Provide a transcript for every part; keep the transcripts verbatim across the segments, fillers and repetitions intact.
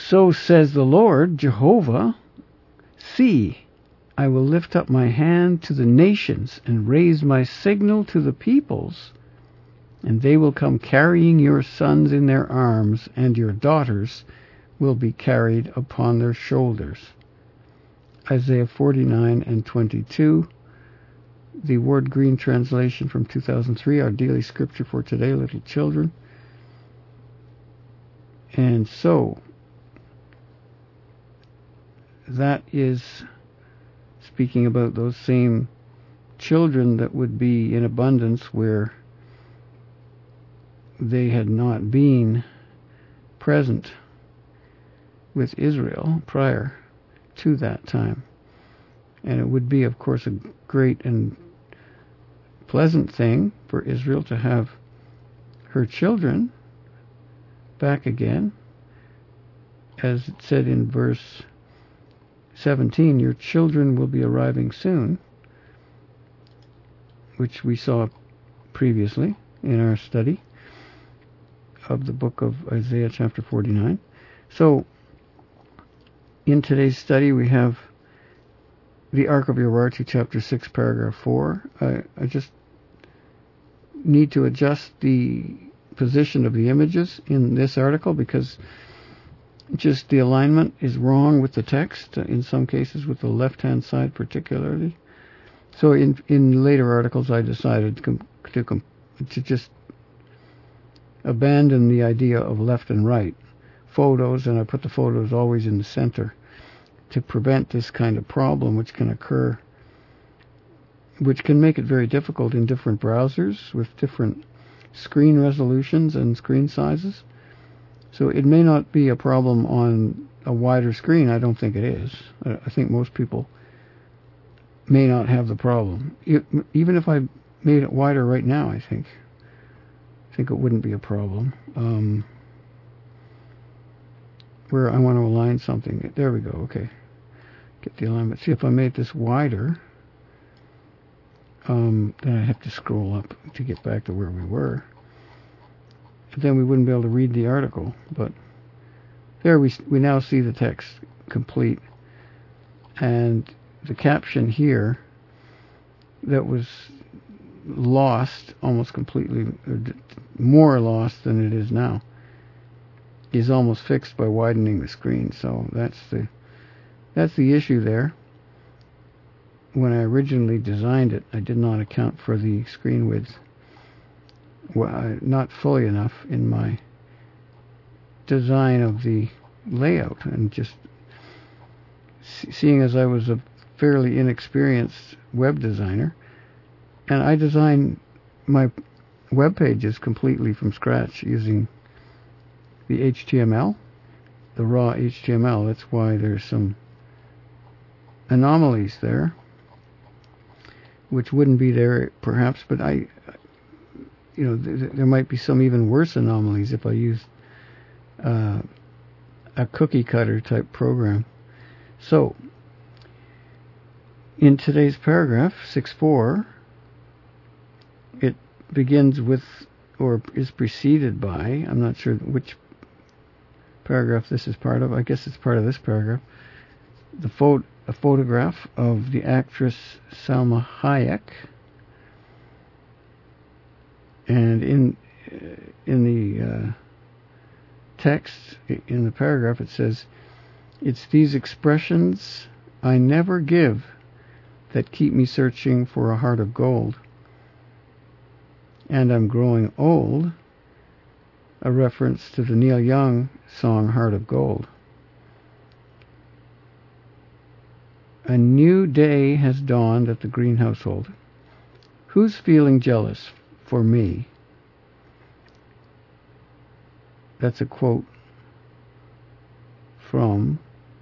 So says the Lord, Jehovah, see, I will lift up my hand to the nations and raise my signal to the peoples, and they will come carrying your sons in their arms, and your daughters will be carried upon their shoulders. Isaiah forty-nine and twenty-two, the Ward Green translation from two thousand three, our daily scripture for today, little children. And so, that is speaking about those same children that would be in abundance where they had not been present with Israel prior to that time. And it would be, of course, a great and pleasant thing for Israel to have her children back again. As it said in verse seventeen, your children will be arriving soon, which we saw previously in our study of the book of Isaiah chapter forty-nine. So, in today's study we have the Ark of Urartu chapter six paragraph four. I, I just need to adjust the position of the images in this article because just the alignment is wrong with the text, in some cases with the left-hand side particularly. So in in later articles I decided to, com- to, com- to just abandon the idea of left and right photos, and I put the photos always in the center to prevent this kind of problem which can occur, which can make it very difficult in different browsers with different screen resolutions and screen sizes. So it may not be a problem on a wider screen. I don't think it is. I think most people may not have the problem. Even if I made it wider right now, I think I think it wouldn't be a problem. Um, where I want to align something. There we go. Okay. Get the alignment. See, if I made this wider, um, then I have to scroll up to get back to where we were. Then we wouldn't be able to read the article. But there we we now see the text complete, and the caption here that was lost almost completely, or more lost than it is now, is almost fixed by widening the screen. So that's the that's the issue there. When I originally designed it, I did not account for the screen width. Well, not fully enough in my design of the layout, and just seeing as I was a fairly inexperienced web designer, and I design my web pages completely from scratch using the H T M L, the raw H T M L. That's why there's some anomalies there, which wouldn't be there perhaps, but I, you know, th- there might be some even worse anomalies if I used uh, a cookie cutter type program. So, in today's paragraph, six four, it begins with, or is preceded by, I'm not sure which paragraph this is part of, I guess it's part of this paragraph, the pho- a photograph of the actress Salma Hayek. And in in the uh, text, in the paragraph, it says, "It's these expressions I never give that keep me searching for a heart of gold. And I'm growing old," a reference to the Neil Young song Heart of Gold. A new day has dawned at the Green household. Who's feeling jealous for me? That's a quote from,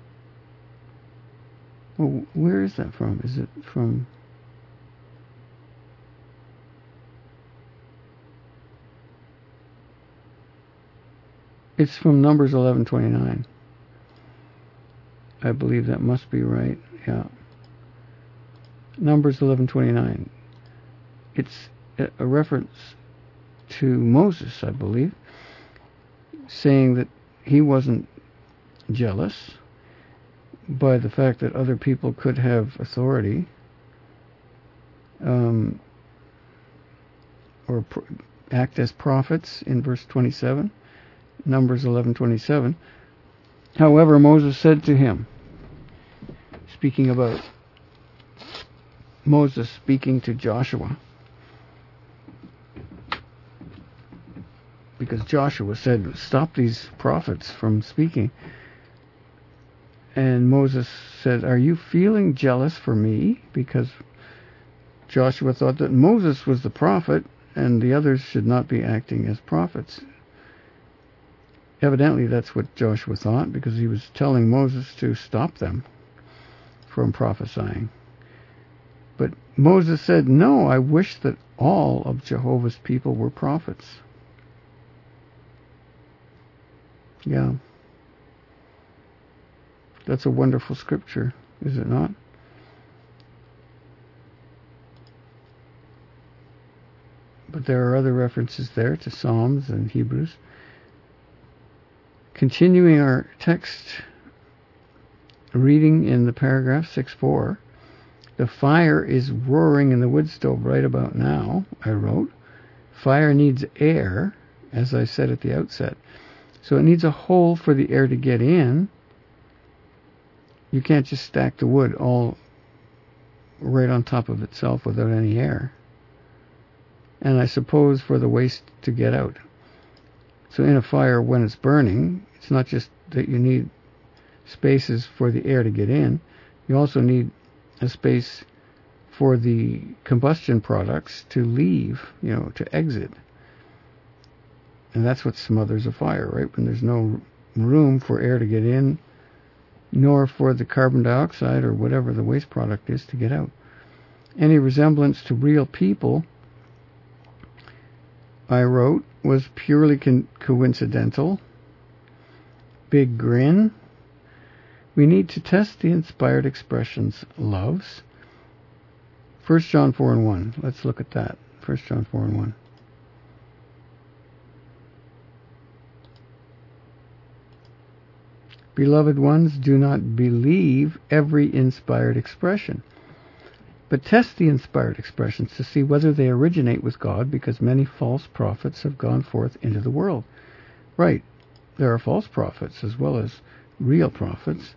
oh, where is that from? Is it from, it's from Numbers eleven twenty-nine. I believe that must be right. Yeah. Numbers eleven twenty-nine. It's a reference to Moses, I believe, saying that he wasn't jealous by the fact that other people could have authority, um, or pr- act as prophets in verse twenty-seven, Numbers eleven twenty-seven. However, Moses said to him, speaking about Moses speaking to Joshua, because Joshua said, stop these prophets from speaking. And Moses said, are you feeling jealous for me? Because Joshua thought that Moses was the prophet and the others should not be acting as prophets. Evidently that's what Joshua thought, because he was telling Moses to stop them from prophesying. But Moses said, no, I wish that all of Jehovah's people were prophets. Yeah. That's a wonderful scripture, is it not? But there are other references there to Psalms and Hebrews. Continuing our text, reading in the paragraph six four, the fire is roaring in the wood stove right about now, I wrote. Fire needs air, as I said at the outset. So it needs a hole for the air to get in. You can't just stack the wood all right on top of itself without any air. And I suppose for the waste to get out. So in a fire, when it's burning, it's not just that you need spaces for the air to get in. You also need a space for the combustion products to leave, you know, to exit. And that's what smothers a fire, right? When there's no room for air to get in, nor for the carbon dioxide or whatever the waste product is to get out. Any resemblance to real people, I wrote, was purely con- coincidental. Big grin. We need to test the inspired expressions loves. First John four and one. Let's look at that. First John four and one. Beloved ones, do not believe every inspired expression, but test the inspired expressions to see whether they originate with God, because many false prophets have gone forth into the world. Right. There are false prophets as well as real prophets.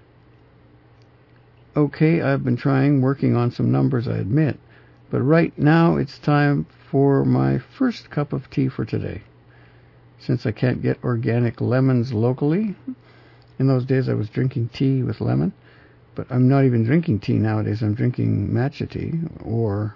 Okay, I've been trying, working on some numbers, I admit. But right now it's time for my first cup of tea for today. Since I can't get organic lemons locally, in those days I was drinking tea with lemon, but I'm not even drinking tea nowadays. I'm drinking matcha tea, or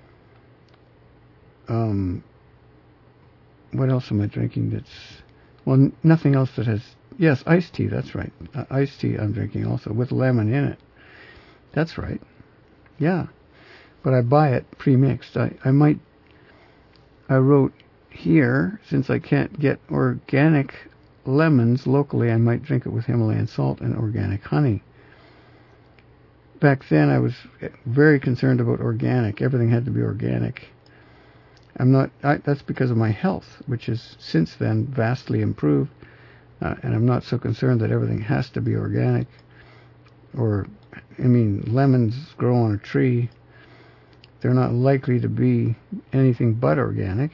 um, what else am I drinking that's, well, n- nothing else that has, yes, iced tea, that's right. Uh, iced tea I'm drinking also, with lemon in it. That's right. Yeah. But I buy it pre-mixed. I, I might, I wrote here, since I can't get organic lemons locally, I might drink it with Himalayan salt and organic honey. Back then I was very concerned about organic. Everything had to be organic. I'm not, I, that's because of my health, which has since then vastly improved. Uh, and I'm not so concerned that everything has to be organic. Or, I mean, lemons grow on a tree. They're not likely to be anything but organic,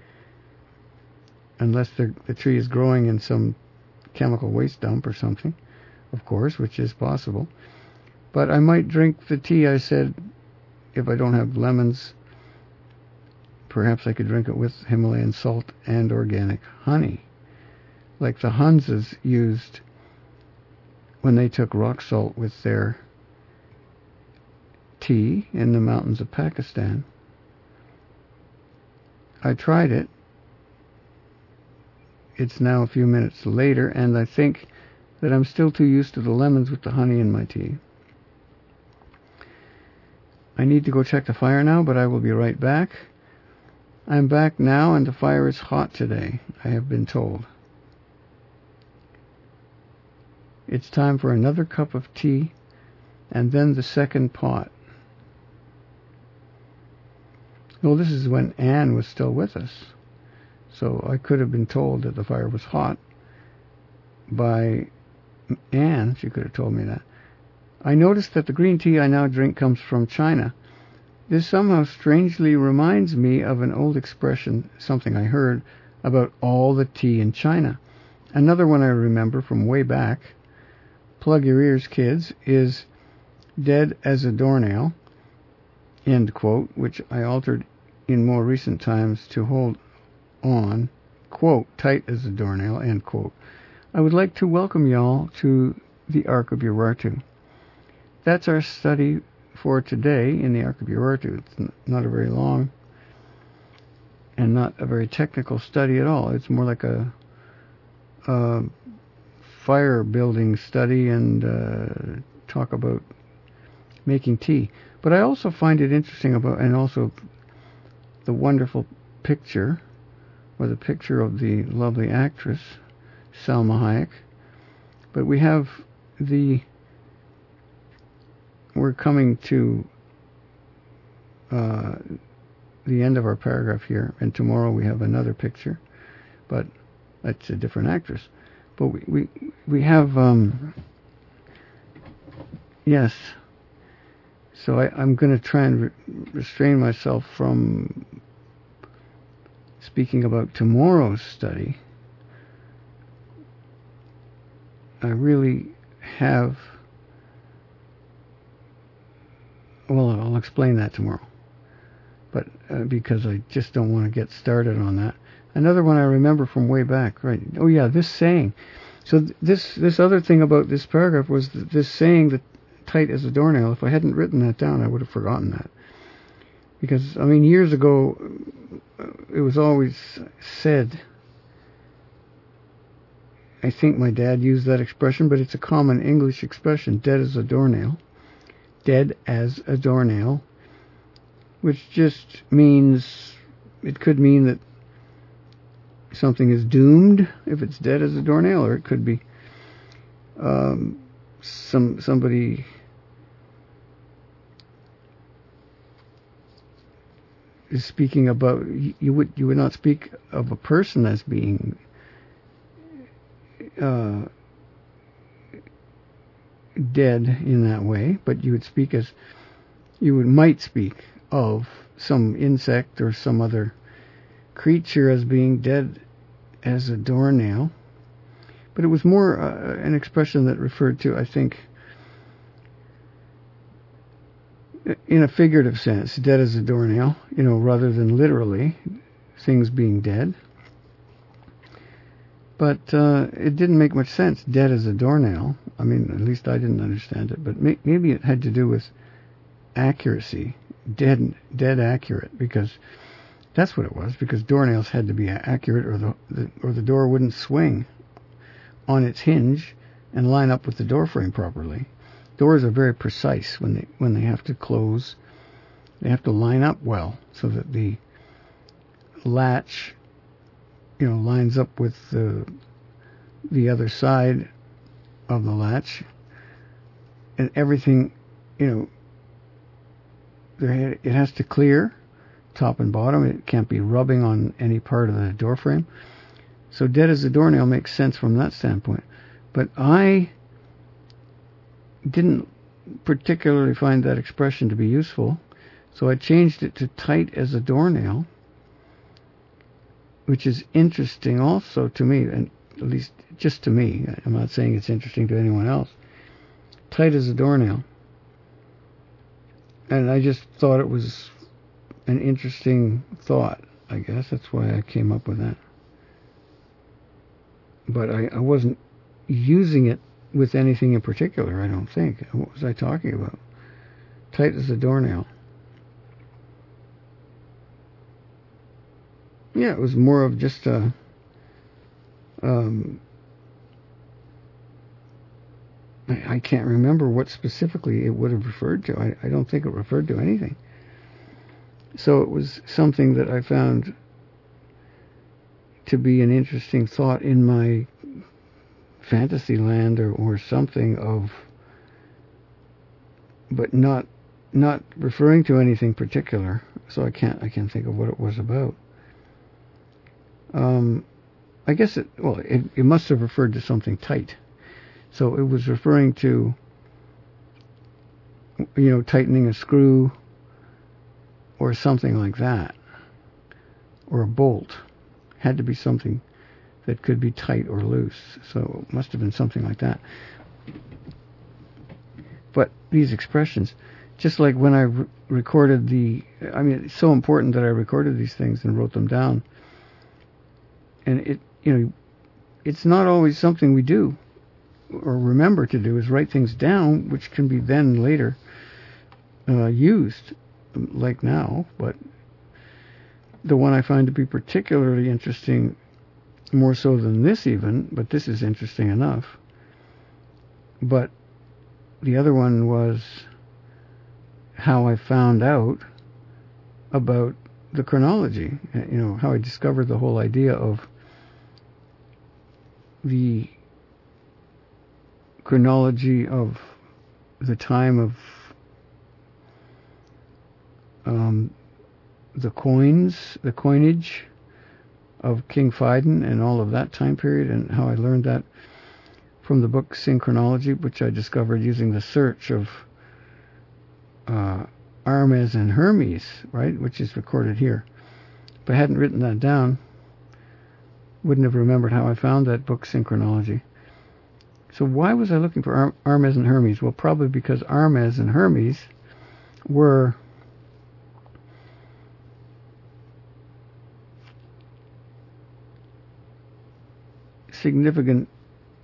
unless the tree is growing in some chemical waste dump or something, of course, which is possible. But I might drink the tea, I said, if I don't have lemons, perhaps I could drink it with Himalayan salt and organic honey, like the Hanses used when they took rock salt with their tea in the mountains of Pakistan. I tried it. It's now a few minutes later, and I think that I'm still too used to the lemons with the honey in my tea. I need to go check the fire now, but I will be right back. I'm back now, and the fire is hot today, I have been told. It's time for another cup of tea, and then the second pot. Well, this is when Anne was still with us. So I could have been told that the fire was hot by Anne, she could have told me that. I noticed that the green tea I now drink comes from China. This somehow strangely reminds me of an old expression, something I heard, about all the tea in China. Another one I remember from way back, plug your ears, kids, is dead as a doornail, end quote, which I altered in more recent times to hold on, quote, tight as a doornail, end quote. I would like to welcome y'all to the Ark of Urartu. That's our study for today in the Ark of Urartu. It's not a very long and not a very technical study at all. It's more like a, a fire building study and uh, talk about making tea. But I also find it interesting about, and also the wonderful picture, or the picture of the lovely actress, Salma Hayek. But we have the, we're coming to uh, the end of our paragraph here, and tomorrow we have another picture, but that's a different actress. But we we, we have, um, yes, so I, I'm going to try and re- restrain myself from speaking about tomorrow's study. I really have, well, I'll explain that tomorrow, but uh, because I just don't want to get started on that. Another one I remember from way back, right? Oh yeah, this saying. So th- this this other thing about this paragraph was th- this saying that tight as a doornail. If I hadn't written that down, I would have forgotten that. Because, I mean, years ago, it was always said, I think my dad used that expression, but it's a common English expression, dead as a doornail. Dead as a doornail, which just means, it could mean that something is doomed if it's dead as a doornail, or it could be um, some somebody is speaking about, you would you would not speak of a person as being uh, dead in that way, but you would speak as you would might speak of some insect or some other creature as being dead as a doornail. But it was more uh, an expression that referred to, I think, in a figurative sense, dead as a doornail, you know, rather than literally things being dead. But uh, it didn't make much sense, dead as a doornail. I mean, at least I didn't understand it. But may- maybe it had to do with accuracy, dead, dead accurate, because that's what it was. Because doornails had to be accurate, or the, the or the door wouldn't swing on its hinge and line up with the door frame properly. Doors are very precise when they when they have to close. They have to line up well so that the latch, you know, lines up with the the other side of the latch, and everything, you know, there, it has to clear top and bottom. It can't be rubbing on any part of the door frame. So dead as a doornail makes sense from that standpoint. But I didn't particularly find that expression to be useful, so I changed it to tight as a doornail, which is interesting also to me, and at least just to me. I'm not saying it's interesting to anyone else. Tight as a doornail. And I just thought it was an interesting thought, I guess. That's why I came up with that. But I, I wasn't using it with anything in particular, I don't think. What was I talking about? Tight as a doornail. Yeah, it was more of just a um, I, I can't remember what specifically it would have referred to. I, I don't think it referred to anything. So it was something that I found to be an interesting thought in my fantasy land, or, or something of, but not not referring to anything particular. So I can't I can't think of what it was about. Um, I guess it well it, it must have referred to something tight, So it was referring to, you know, tightening a screw or something like that, or a bolt. Had to be something that could be tight or loose. So it must have been something like that. But these expressions, just like when I re- recorded the, I mean, it's so important that I recorded these things and wrote them down. And it, you know, it's not always something we do or remember to do, is write things down, which can be then later uh, used, like now. But the one I find to be particularly interesting, more so than this even, but this is interesting enough. But the other one was how I found out about the chronology, you know, how I discovered the whole idea of the chronology of the time of um, the coins, the coinage of King Phidon and all of that time period, and how I learned that from the book Synchronology, which I discovered using the search of uh, Hermes and Hermes, right, which is recorded here. If I hadn't written that down, wouldn't have remembered how I found that book Synchronology. So why was I looking for Hermes and Hermes? Well, probably because Hermes and Hermes were significant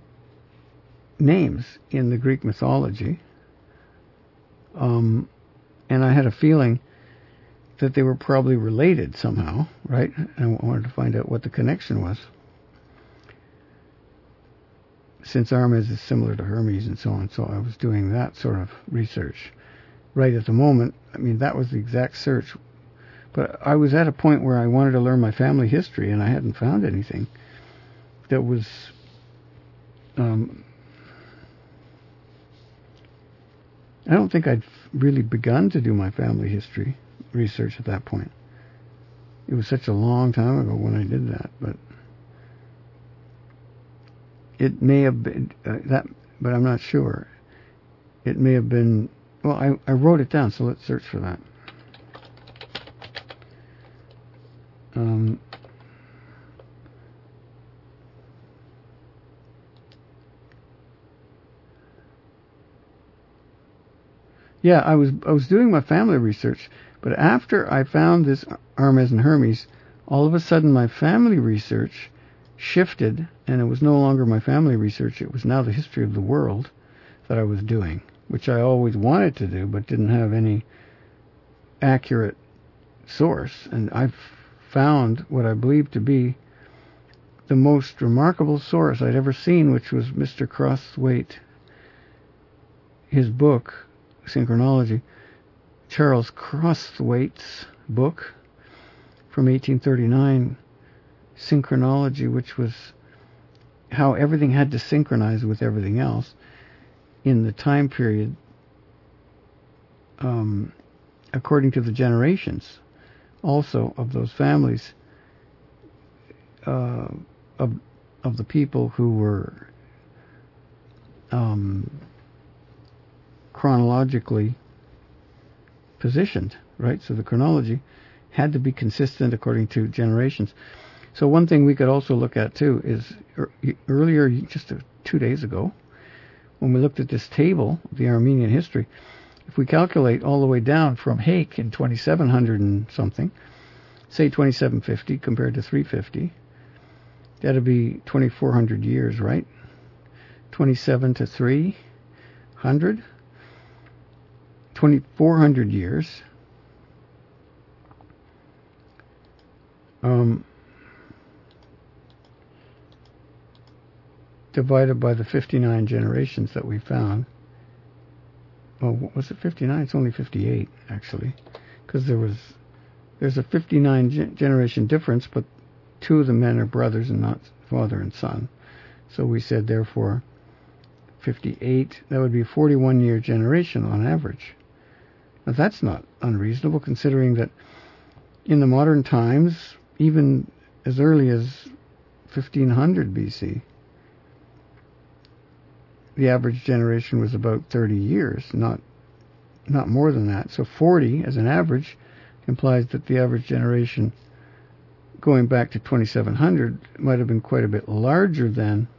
names in the Greek mythology. Um, and I had a feeling that they were probably related somehow, right? And I wanted to find out what the connection was. Since Hermes is similar to Hermes and so on, so I was doing that sort of research right at the moment. I mean, that was the exact search. But I was at a point where I wanted to learn my family history, and I hadn't found anything that was um, I don't think I'd really begun to do my family history research at that point. It was such a long time ago when I did that, but it may have been uh, that, but I'm not sure. It may have been, well, I, I wrote it down, so let's search for that. Um, Yeah, I was I was doing my family research, but after I found this Hermes and Hermes, all of a sudden my family research shifted, and it was no longer my family research. It was now the history of the world that I was doing, which I always wanted to do, but didn't have any accurate source. And I've found what I believe to be the most remarkable source I'd ever seen, which was Mister Crosthwaite, his book, Synchronology, Charles Crosthwaite's book from eighteen thirty-nine, Synchronology, which was how everything had to synchronize with everything else in the time period um, according to the generations also of those families uh, of, of the people who were um, chronologically positioned, right? So the chronology had to be consistent according to generations. So one thing we could also look at too is er, earlier, just two days ago, when we looked at this table, the Armenian history, if we calculate all the way down from Hake in twenty-seven hundred and something, say twenty-seven fifty compared to three fifty, that'd be twenty-four hundred years, right? twenty-seven to three hundred. twenty-four hundred years. Um, divided by the fifty-nine generations that we found. Oh, was it fifty-nine? It's only fifty-eight, actually. Because there was, there's a fifty-nine ge- generation difference, but two of the men are brothers and not father and son. So we said, therefore, fifty-eight, that would be a forty-one year generation on average. Now that's not unreasonable, considering that in the modern times, even as early as fifteen hundred B C, the average generation was about thirty years, not not more than that. So forty as an average implies that the average generation going back to twenty-seven hundred might have been quite a bit larger than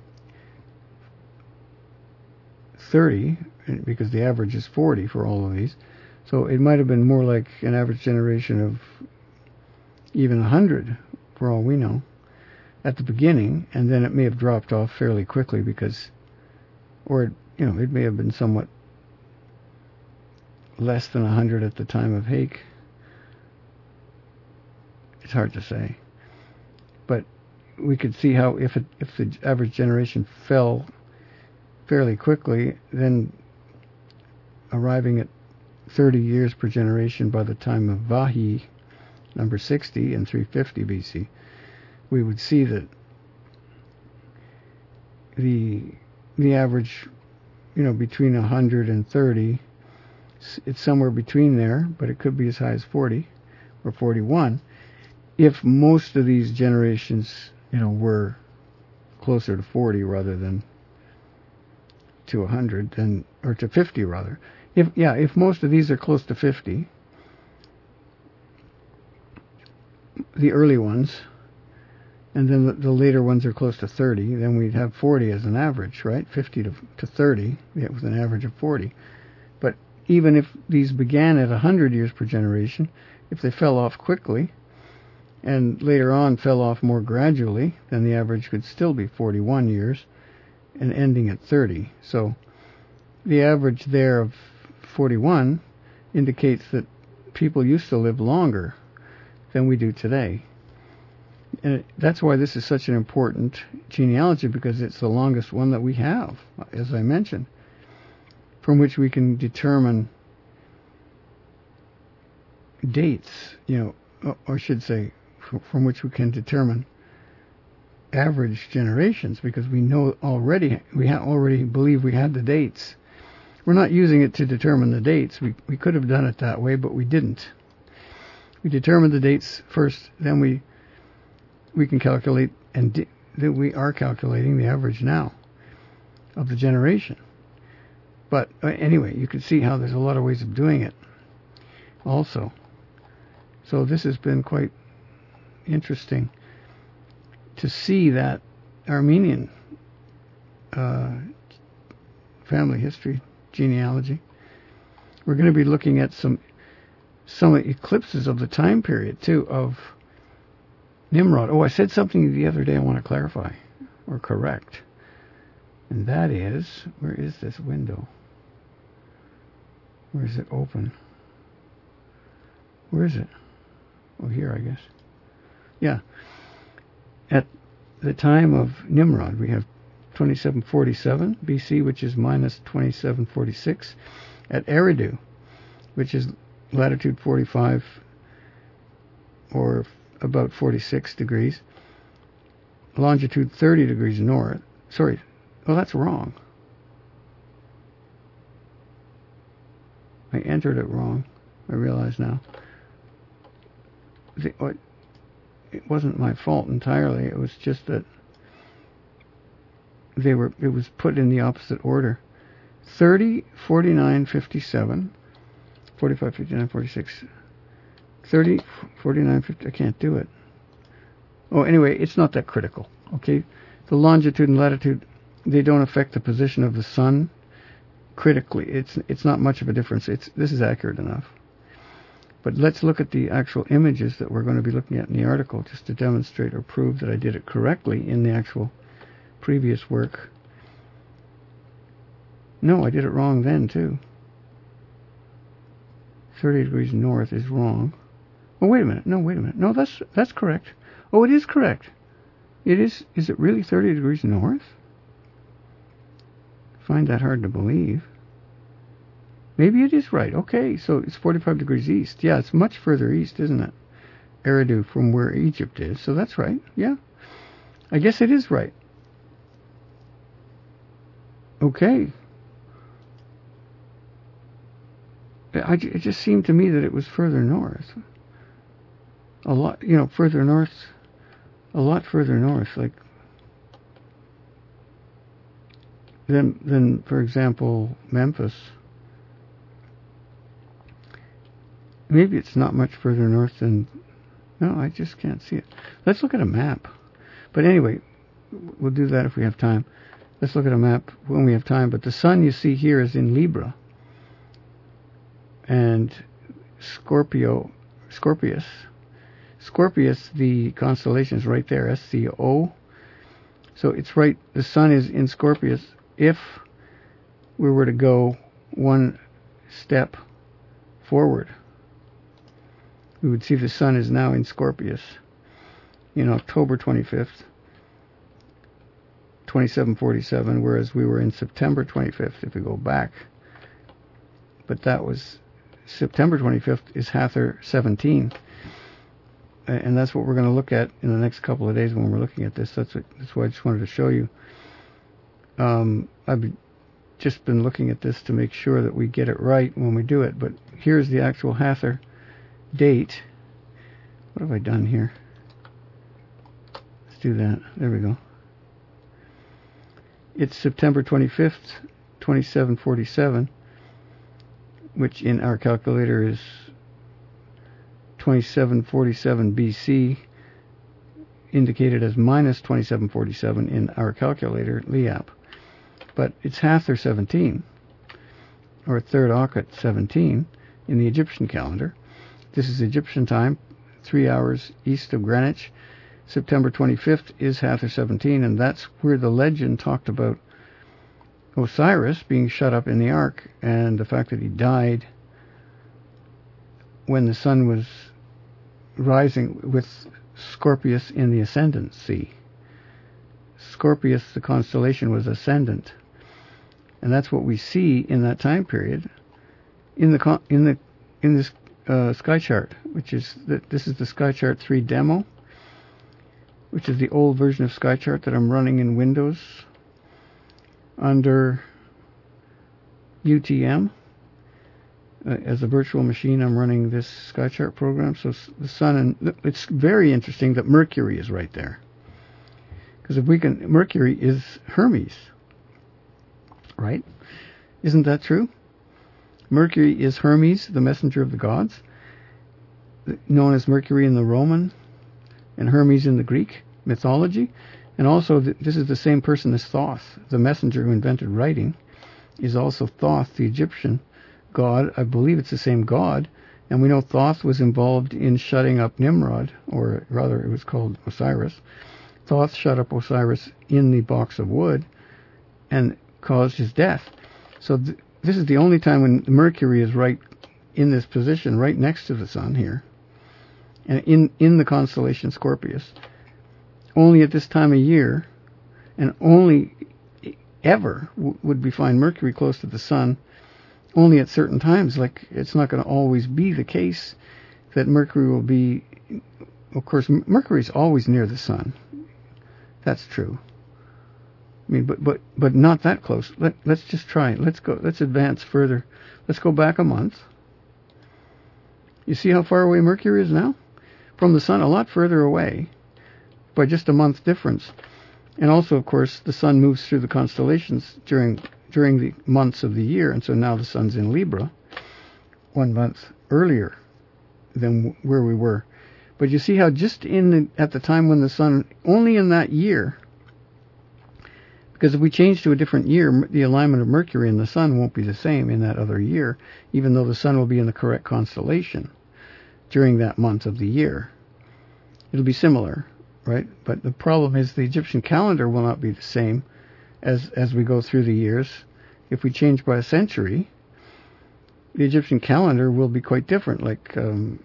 thirty, because the average is forty for all of these. So it might have been more like an average generation of even one hundred, for all we know, at the beginning, and then it may have dropped off fairly quickly because, or, it, you know, it may have been somewhat less than one hundred at the time of Hake. It's hard to say. But we could see how if it, if the average generation fell fairly quickly, then arriving at thirty years per generation by the time of Vahi, number sixty, in three fifty B C, we would see that the the average, you know, between one hundred and thirty, it's somewhere between there, but it could be as high as forty or forty-one, if most of these generations, you know, were closer to forty rather than to one hundred, then, or to fifty rather. If yeah, if most of these are close to fifty, the early ones, and then the, the later ones are close to thirty, then we'd have forty as an average, right? fifty to, to thirty, yeah, with an average of forty. But even if these began at one hundred years per generation, if they fell off quickly, and later on fell off more gradually, then the average could still be forty-one years, and ending at thirty. So the average there of forty-one indicates that people used to live longer than we do today. And it, that's why this is such an important genealogy, because it's the longest one that we have, as I mentioned, from which we can determine dates, you know, or I should say, from which we can determine average generations, because we know already, we ha- already believe we had the dates. We're not using it to determine the dates. We we could have done it that way, but we didn't. We determined the dates first, then we we can calculate, and di- that we are calculating the average now of the generation. But uh, anyway, you can see how there's a lot of ways of doing it also. So this has been quite interesting to see that Armenian uh, family history genealogy. We're going to be looking at some some eclipses of the time period too of Nimrod. Oh, I said something the other day I want to clarify or correct, and that is, where is this window? Where is it open? Where is it? Oh, here, I guess. Yeah. At the time of Nimrod, we have twenty-seven forty-seven B C, which is minus twenty-seven forty-six. At Eridu, which is latitude forty-five or about forty-six degrees, longitude thirty degrees north. Sorry, oh, that's wrong. I entered it wrong. I realize now. The, oh, it wasn't my fault entirely. It was just that they were. It was put in the opposite order. thirty, forty-nine, fifty-seven, forty-five, fifty-nine, forty-six, thirty, forty-nine, fifty. I can't do it. Oh, anyway, it's not that critical. Okay, the longitude and latitude, they don't affect the position of the sun critically. It's it's not much of a difference. It's this is accurate enough. But let's look at the actual images that we're going to be looking at in the article, just to demonstrate or prove that I did it correctly in the actual previous work. No, I did it wrong then too. thirty degrees north is wrong. Oh, wait a minute. No, wait a minute. No, that's that's correct. Oh, it is correct. It is. Is it really thirty degrees north? I find that hard to believe. Maybe it is right. Okay, so it's forty-five degrees east. Yeah, it's much further east, isn't it? Eridu, from where Egypt is. So that's right. Yeah. I guess it is right. Okay. I, it just seemed to me that it was further north. A lot, you know, further north. A lot further north. Like, then, then, for example, Memphis, maybe it's not much further north than, no, I just can't see it. Let's look at a map. But anyway, we'll do that if we have time. Let's look at a map when we have time. But the sun you see here is in Libra. And Scorpio, Scorpius, Scorpius, the constellation is right there, S C O. So it's right, the sun is in Scorpius. If we were to go one step forward, we would see the sun is now in Scorpius in October twenty-fifth, twenty-seven forty-seven, whereas we were in September twenty-fifth if we go back. But that was September twenty-fifth is Hathor seventeen. And that's what we're going to look at in the next couple of days when we're looking at this. That's what, that's what I just wanted to show you. Um, I've just been looking at this to make sure that we get it right when we do it. But here's the actual Hathor date. What have I done here? Let's do that. There we go. It's September twenty-fifth, twenty-seven forty-seven, which in our calculator is twenty-seven forty-seven B C, indicated as minus twenty-seven forty-seven in our calculator, Liap. But it's Hathor seventeen, or third Akhut seventeen, in the Egyptian calendar. This is Egyptian time, three hours east of Greenwich. September twenty-fifth is Hathor seventeen, and that's where the legend talked about Osiris being shut up in the ark, and the fact that he died when the sun was rising with Scorpius in the ascendancy. Scorpius, the constellation, was ascendant, and that's what we see in that time period in the in the in this uh, sky chart, which is the, this is the Sky Chart three demo, which is the old version of Sky Chart that I'm running in Windows under U T M. Uh, as a virtual machine, I'm running this Sky Chart program. So the sun, and it's very interesting that Mercury is right there, because if we can, Mercury is Hermes, right? Isn't that true? Mercury is Hermes, the messenger of the gods, known as Mercury in the Roman and Hermes in the Greek mythology. And also, th- this is the same person as Thoth, the messenger who invented writing, is also Thoth, the Egyptian god. I believe it's the same god. And we know Thoth was involved in shutting up Nimrod, or rather it was called Osiris. Thoth shut up Osiris in the box of wood and caused his death. So th- this is the only time when Mercury is right in this position, right next to the sun here, and in, in the constellation Scorpius. Only at this time of year, and only ever, w- would we find Mercury close to the sun, only at certain times. Like, it's not going to always be the case that Mercury will be, of course, Mercury is always near the sun. That's true. I mean, but but but not that close. Let let's just try. Let's go. Let's advance further. Let's go back a month. You see how far away Mercury is now from the sun? A lot further away, by just a month difference. And also, of course, the sun moves through the constellations during during the months of the year, and so now the sun's in Libra, one month earlier than where we were. But you see how just in the, at the time when the sun, only in that year. Because if we change to a different year, the alignment of Mercury and the sun won't be the same in that other year, even though the sun will be in the correct constellation during that month of the year. It'll be similar, right? But the problem is the Egyptian calendar will not be the same as, as we go through the years. If we change by a century, the Egyptian calendar will be quite different. Like, um,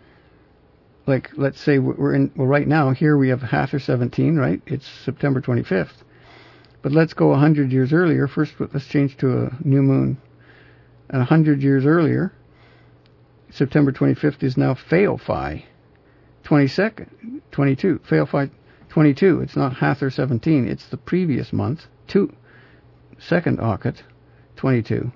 like let's say we're in, well, right now, here we have Hathor seventeen, right? It's September twenty-fifth. But let's go one hundred years earlier. First, let's change to a new moon. And one hundred years earlier, September twenty-fifth is now Phaophi twenty-second, twenty-two. Phaophi twenty-two. It's not Hathor seventeen. It's the previous month, two, second Akhut, twenty-two.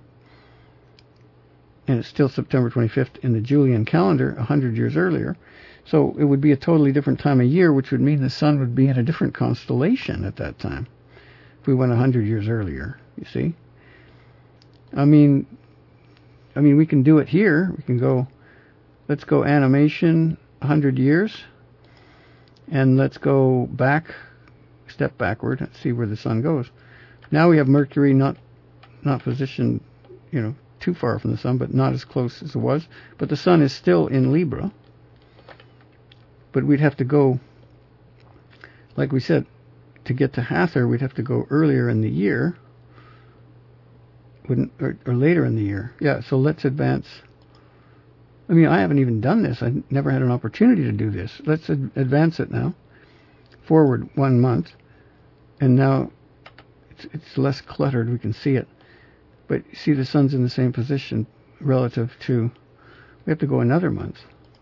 And it's still September twenty-fifth in the Julian calendar, one hundred years earlier. So it would be a totally different time of year, which would mean the sun would be in a different constellation at that time. if we went a hundred years earlier. You see? I mean, I mean, we can do it here. We can go. Let's go animation a hundred years, and let's go back, step backward, and see where the sun goes. Now we have Mercury not not positioned, you know, too far from the sun, but not as close as it was. But the sun is still in Libra. But we'd have to go, like we said, to get to Hathor, we'd have to go earlier in the year, wouldn't, or, or later in the year. Yeah, so let's advance. I mean, I haven't even done this. I never had an opportunity to do this. Let's ad- advance it now, forward one month, and now it's, it's less cluttered. We can see it. But you see the sun's in the same position relative to, we have to go another month.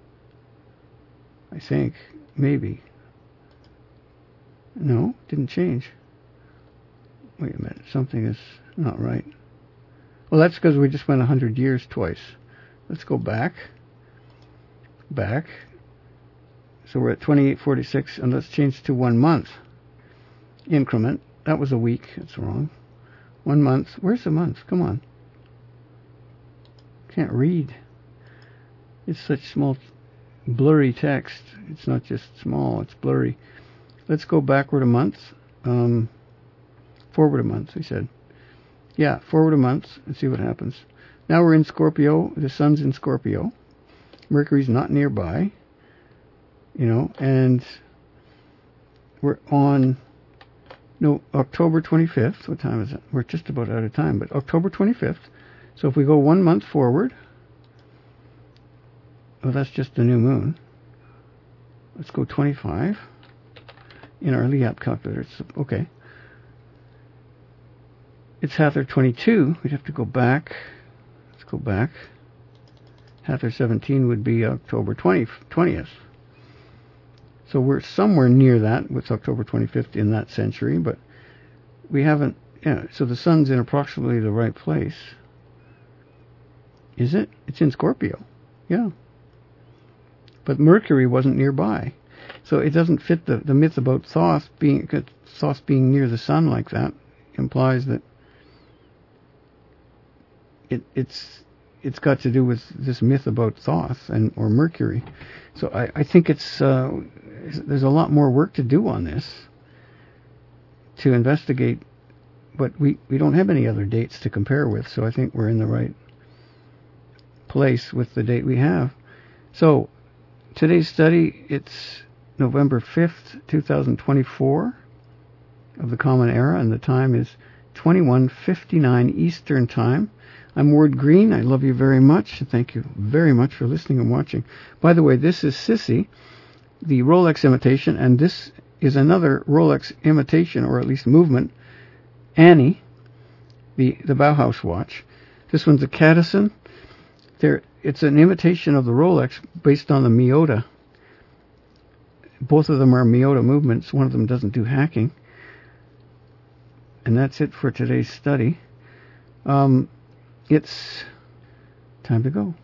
I think, maybe. No, didn't change. Wait a minute, something is not right. Well, that's because we just went a hundred years twice. Let's go back. Back. So we're at twenty-eight forty-six, and let's change to one month. Increment. That was a week. That's wrong. One month. Where's the month? Come on. Can't read. It's such small, blurry text. It's not just small, it's blurry. Let's go backward a month. Um, forward a month, we said. Yeah, forward a month and see what happens. Now we're in Scorpio. The sun's in Scorpio. Mercury's not nearby. You know, and we're on, no, October twenty-fifth. What time is it? We're just about out of time, but October twenty-fifth. So if we go one month forward, well, that's just the new moon. Let's go twenty-five. In our Liat calculator, it's, okay. It's Hathor twenty-two. We'd have to go back. Let's go back. Hathor seventeen would be October twentieth. So we're somewhere near that with October twenty-fifth in that century, but we haven't, yeah, so the sun's in approximately the right place. Is it? It's in Scorpio. Yeah. But Mercury wasn't nearby. So it doesn't fit the, the myth about Thoth being Thoth being near the sun like that. Implies that it it's it's got to do with this myth about Thoth and or Mercury. So I, I think it's uh, there's a lot more work to do on this to investigate, but we, we don't have any other dates to compare with. So I think we're in the right place with the date we have. So today's study, it's November fifth, twenty twenty-four of the Common Era, and the time is twenty-one fifty-nine Eastern Time. I'm Ward Green. I love you very much. Thank you very much for listening and watching. By the way, this is Sissy, the Rolex imitation, and this is another Rolex imitation, or at least movement, Annie, the, the Bauhaus watch. This one's a Cadison. There, it's an imitation of the Rolex based on the Miyota. Both of them are Miyota movements. One of them doesn't do hacking. And that's it for today's study. Um, it's time to go.